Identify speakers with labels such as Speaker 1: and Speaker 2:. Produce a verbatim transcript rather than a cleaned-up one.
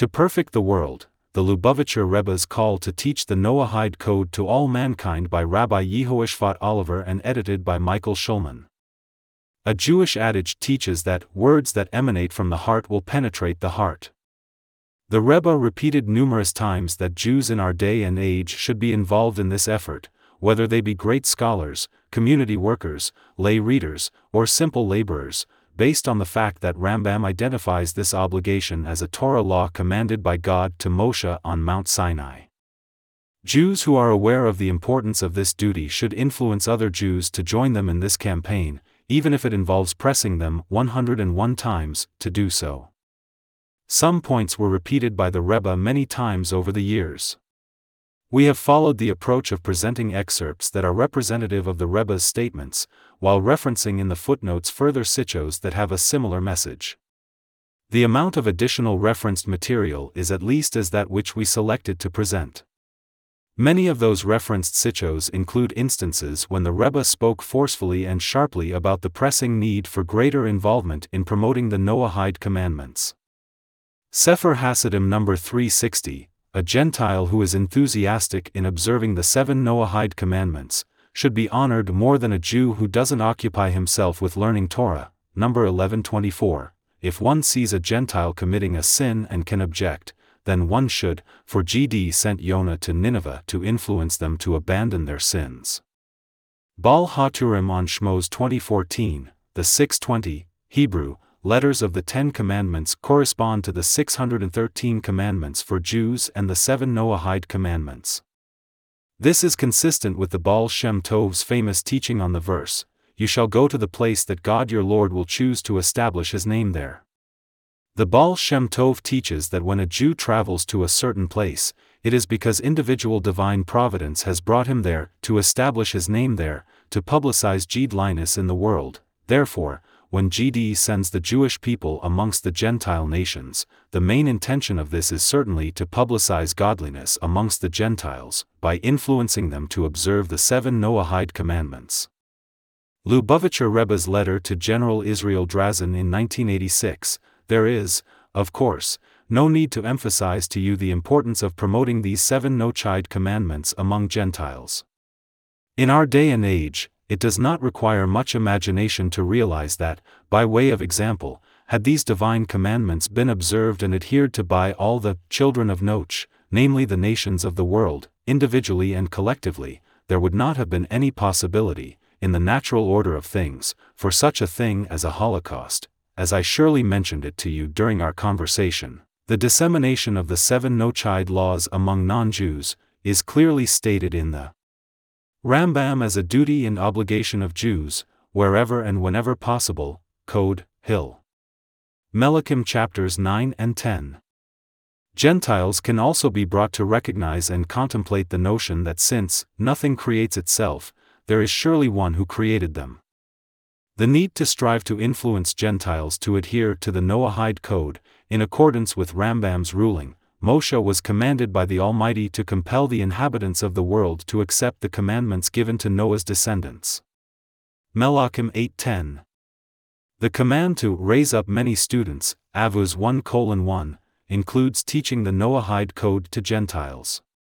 Speaker 1: To perfect the world, the Lubavitcher Rebbe's call to teach the Noahide Code to all mankind by Rabbi Yehoshvat Oliver and edited by Michael Schulman. A Jewish adage teaches that words that emanate from the heart will penetrate the heart. The Rebbe repeated numerous times that Jews in our day and age should be involved in this effort, whether they be great scholars, community workers, lay readers, or simple laborers, based on the fact that Rambam identifies this obligation as a Torah law commanded by God to Moshe on Mount Sinai. Jews who are aware of the importance of this duty should influence other Jews to join them in this campaign, even if it involves pressing them one hundred one times to do so. Some points were repeated by the Rebbe many times over the years. We have followed the approach of presenting excerpts that are representative of the Rebbe's statements, while referencing in the footnotes further sichos that have a similar message. The amount of additional referenced material is at least as that which we selected to present. Many of those referenced sichos include instances when the Rebbe spoke forcefully and sharply about the pressing need for greater involvement in promoting the Noahide commandments. Sefer Hasidim number three sixty, a Gentile who is enthusiastic in observing the seven Noahide commandments, should be honored more than a Jew who doesn't occupy himself with learning Torah, number eleven twenty-four. If one sees a Gentile committing a sin and can object, then one should, for G D sent Yonah to Nineveh to influence them to abandon their sins. Baal HaTurim on Shmos twenty fourteen, the six twenty, Hebrew, letters of the Ten Commandments correspond to the six hundred thirteen commandments for Jews and the seven Noahide commandments. This is consistent with the Baal Shem Tov's famous teaching on the verse, "You shall go to the place that God your Lord will choose to establish his name there." The Baal Shem Tov teaches that when a Jew travels to a certain place, it is because individual divine providence has brought him there, to establish his name there, to publicize Godliness in the world. Therefore, when G D sends the Jewish people amongst the Gentile nations, the main intention of this is certainly to publicize godliness amongst the Gentiles, by influencing them to observe the seven Noahide commandments. Lubavitcher Rebbe's letter to General Israel Drazin in nineteen eighty-six, there is, of course, no need to emphasize to you the importance of promoting these seven Noahide commandments among Gentiles. In our day and age, it does not require much imagination to realize that, by way of example, had these divine commandments been observed and adhered to by all the children of Noach, namely the nations of the world, individually and collectively, there would not have been any possibility, in the natural order of things, for such a thing as a Holocaust, as I surely mentioned it to you during our conversation. The dissemination of the seven Noahide laws among non-Jews is clearly stated in the Rambam as a duty and obligation of Jews, wherever and whenever possible, Code, Hill. Melachim chapters nine and ten. Gentiles can also be brought to recognize and contemplate the notion that since nothing creates itself, there is surely one who created them. The need to strive to influence Gentiles to adhere to the Noahide Code, in accordance with Rambam's ruling, Moshe was commanded by the Almighty to compel the inhabitants of the world to accept the commandments given to Noah's descendants. Melachim eight ten. The command to raise up many students, Avuz one colon one, includes teaching the Noahide Code to Gentiles.